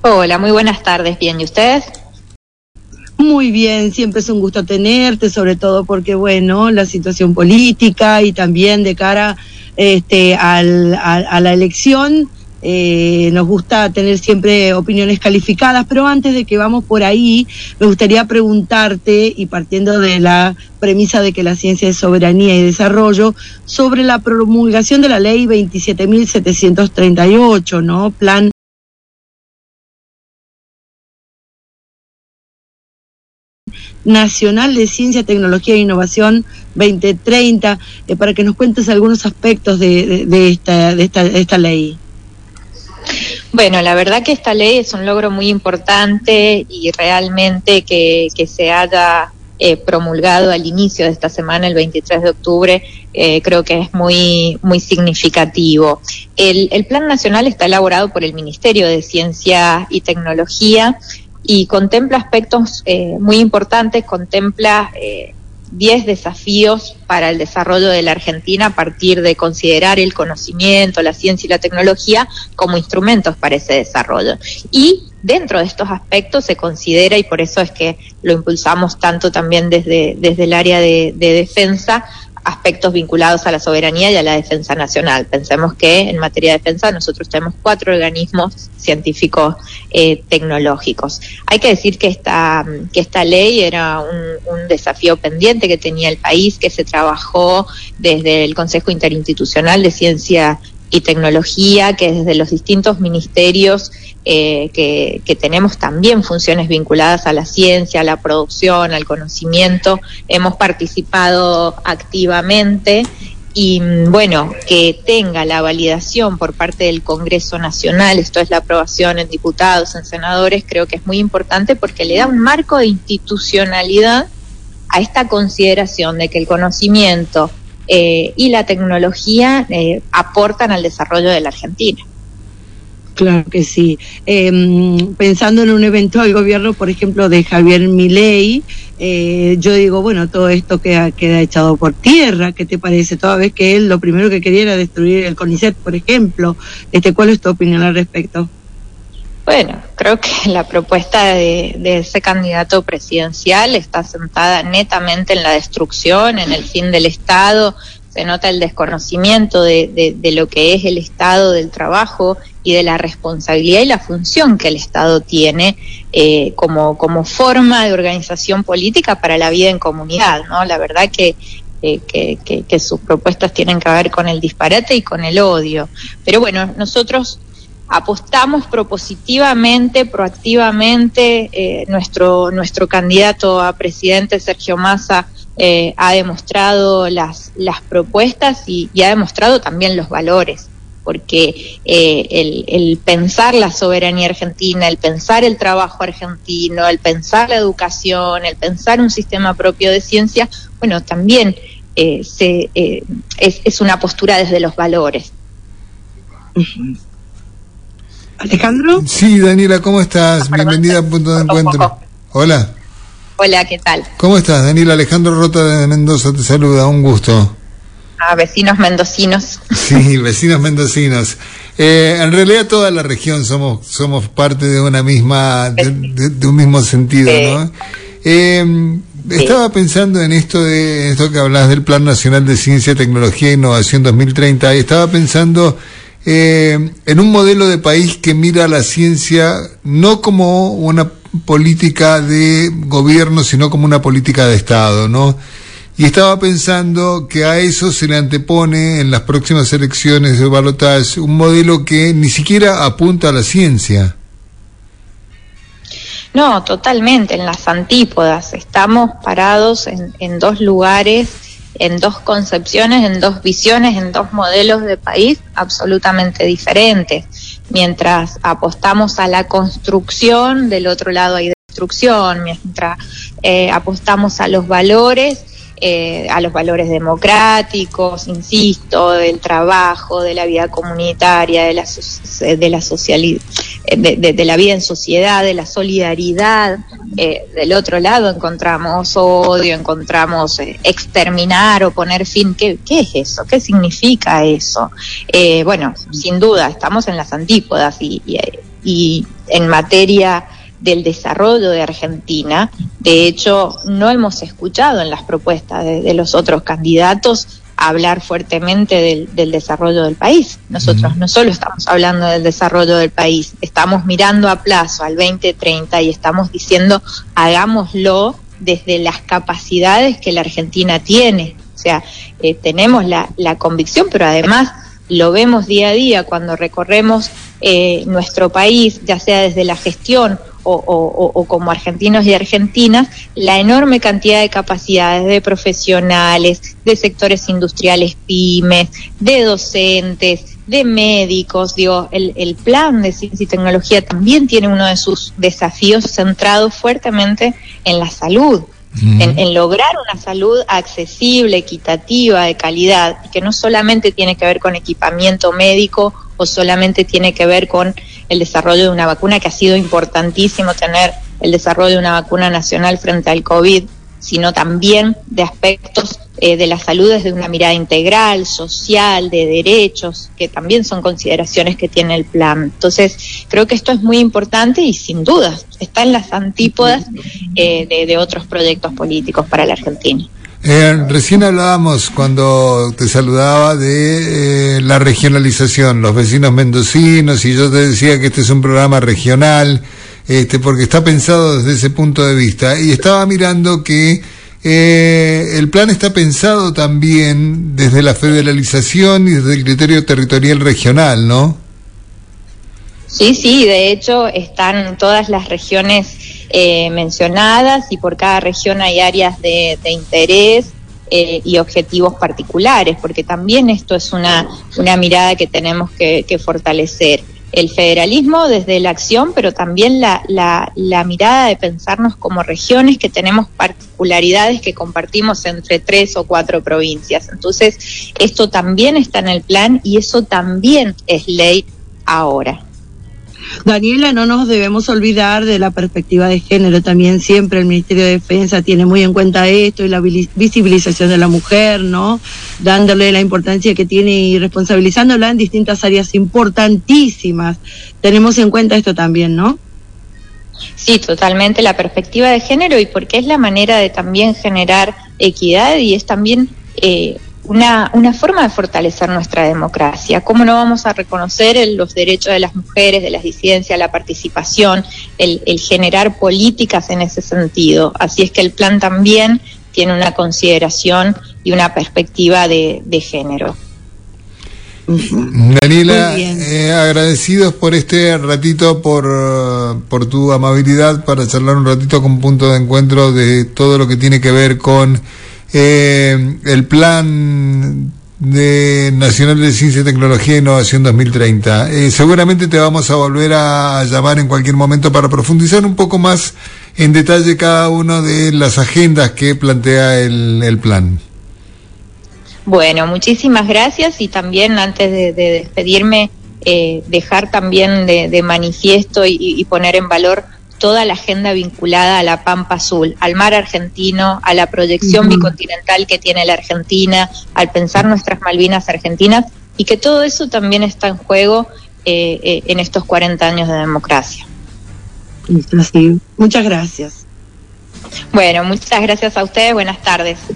Hola, muy buenas tardes. Bien, ¿y ustedes? Muy bien, siempre es un gusto tenerte, sobre todo porque, bueno, la situación política y también de cara a la elección, nos gusta tener siempre opiniones calificadas, pero antes de que vamos por ahí, me gustaría preguntarte, y partiendo de la premisa de que la ciencia es soberanía y desarrollo, sobre la promulgación de la ley 27.738, ¿no? Plan Nacional de Ciencia, Tecnología e Innovación 2030, para que nos cuentes algunos aspectos de esta ley. Bueno, la verdad que esta ley es un logro muy importante y realmente que se haya promulgado al inicio de esta semana, el 23 de octubre, creo que es muy significativo. El Plan Nacional está elaborado por el Ministerio de Ciencia y Tecnología y contempla aspectos muy importantes, contempla 10 desafíos para el desarrollo de la Argentina a partir de considerar el conocimiento, la ciencia y la tecnología como instrumentos para ese desarrollo. Y dentro de estos aspectos se considera, y por eso es que lo impulsamos tanto también desde el área de defensa, aspectos vinculados a la soberanía y a la defensa nacional. Pensemos que en materia de defensa nosotros tenemos 4 organismos científicos tecnológicos. Hay que decir que esta ley era un desafío pendiente que tenía el país, que se trabajó desde el Consejo Interinstitucional de Ciencia y Tecnología, que desde los distintos ministerios que tenemos también funciones vinculadas a la ciencia, a la producción, al conocimiento, hemos participado activamente y bueno, que tenga la validación por parte del Congreso Nacional, esto es la aprobación en diputados, en senadores, creo que es muy importante porque le da un marco de institucionalidad a esta consideración de que el conocimiento y la tecnología aportan al desarrollo de la Argentina. Claro que sí. Pensando en un eventual gobierno, por ejemplo, de Javier Milei, yo digo, bueno, todo esto queda echado por tierra. ¿Qué te parece? Toda vez que él lo primero que quería era destruir el CONICET, por ejemplo. ¿Cuál es tu opinión al respecto? Bueno, creo que la propuesta de ese candidato presidencial está sentada netamente en la destrucción, en el fin del Estado. Se nota el desconocimiento de lo que es el Estado, del trabajo y de la responsabilidad y la función que el Estado tiene como forma de organización política para la vida en comunidad, ¿no? La verdad que sus propuestas tienen que ver con el disparate y con el odio. Pero bueno, nosotros apostamos propositivamente, proactivamente. Nuestro candidato a presidente, Sergio Massa, ha demostrado las propuestas y ha demostrado también los valores, porque el pensar la soberanía argentina, el pensar el trabajo argentino, el pensar la educación, el pensar un sistema propio de ciencia, bueno, también es una postura desde los valores. ¿Alejandro? Sí, Daniela, ¿cómo estás? Bienvenida a Punto de Encuentro. Hola. Hola, ¿qué tal? ¿Cómo estás, Daniela? Alejandro Rota de Mendoza te saluda, un gusto. Vecinos mendocinos. Sí, vecinos mendocinos. En realidad toda la región somos parte de una misma, de un mismo sentido, ¿no? Estaba pensando en esto que hablas del Plan Nacional de Ciencia, Tecnología e Innovación 2030, y estaba pensando en un modelo de país que mira a la ciencia no como una política de gobierno, sino como una política de Estado, ¿no? Y estaba pensando que a eso se le antepone en las próximas elecciones de balotaje un modelo que ni siquiera apunta a la ciencia. No, totalmente, en las antípodas. Estamos parados en dos lugares, en dos concepciones, en dos visiones, en dos modelos de país absolutamente diferentes. Mientras apostamos a la construcción, del otro lado hay destrucción. Mientras apostamos a los valores democráticos, insisto, del trabajo, de la vida comunitaria, de la vida en sociedad, de la solidaridad. Del otro lado encontramos odio, encontramos exterminar o poner fin. ¿Qué es eso? ¿Qué significa eso? Bueno, sin duda, estamos en las antípodas y y en materia del desarrollo de Argentina. De hecho, no hemos escuchado en las propuestas de los otros candidatos hablar fuertemente del desarrollo del país. Nosotros no solo estamos hablando del desarrollo del país, estamos mirando a plazo al 2030 y estamos diciendo hagámoslo desde las capacidades que la Argentina tiene. O sea, tenemos la convicción, pero además lo vemos día a día cuando recorremos nuestro país, ya sea desde la gestión o como argentinos y argentinas, la enorme cantidad de capacidades de profesionales, de sectores industriales pymes, de docentes, de médicos. Digo, el plan de ciencia y tecnología también tiene uno de sus desafíos centrado fuertemente en la salud. En lograr una salud accesible, equitativa, de calidad, y que no solamente tiene que ver con equipamiento médico o solamente tiene que ver con el desarrollo de una vacuna, que ha sido importantísimo tener el desarrollo de una vacuna nacional frente al COVID, sino también de aspectos de la salud desde una mirada integral, social, de derechos, que también son consideraciones que tiene el plan. Entonces, creo que esto es muy importante y sin duda está en las antípodas de otros proyectos políticos para la Argentina. Recién hablábamos cuando te saludaba de la regionalización, los vecinos mendocinos, y yo te decía que este es un programa regional, porque está pensado desde ese punto de vista, y estaba mirando que el plan está pensado también desde la federalización y desde el criterio territorial regional, ¿no? Sí, de hecho están todas las regiones mencionadas, y por cada región hay áreas de interés y objetivos particulares, porque también esto es una mirada que tenemos que fortalecer. El federalismo desde la acción, pero también la mirada de pensarnos como regiones que tenemos particularidades que compartimos entre 3 o 4 provincias. Entonces, esto también está en el plan y eso también es ley ahora. Daniela, no nos debemos olvidar de la perspectiva de género. También siempre el Ministerio de Defensa tiene muy en cuenta esto y la visibilización de la mujer, ¿no? Dándole la importancia que tiene y responsabilizándola en distintas áreas importantísimas. Tenemos en cuenta esto también, ¿no? Sí, totalmente, la perspectiva de género, y porque es la manera de también generar equidad y es también una forma de fortalecer nuestra democracia. ¿Cómo no vamos a reconocer los derechos de las mujeres, de las disidencias, la participación, el generar políticas en ese sentido? Así es que el plan también tiene una consideración y una perspectiva de género. Daniela, agradecidos por este ratito, por tu amabilidad para charlar un ratito con punto de encuentro de todo lo que tiene que ver con el Plan Nacional de Ciencia, Tecnología e Innovación 2030. Seguramente te vamos a volver a llamar en cualquier momento para profundizar un poco más en detalle cada una de las agendas que plantea el plan. Bueno, muchísimas gracias, y también antes de despedirme, dejar también de manifiesto y poner en valor toda la agenda vinculada a la Pampa Azul, al mar argentino, a la proyección bicontinental que tiene la Argentina, al pensar nuestras Malvinas argentinas, y que todo eso también está en juego en estos 40 años de democracia. Sí. Muchas gracias. Bueno, muchas gracias a ustedes, buenas tardes.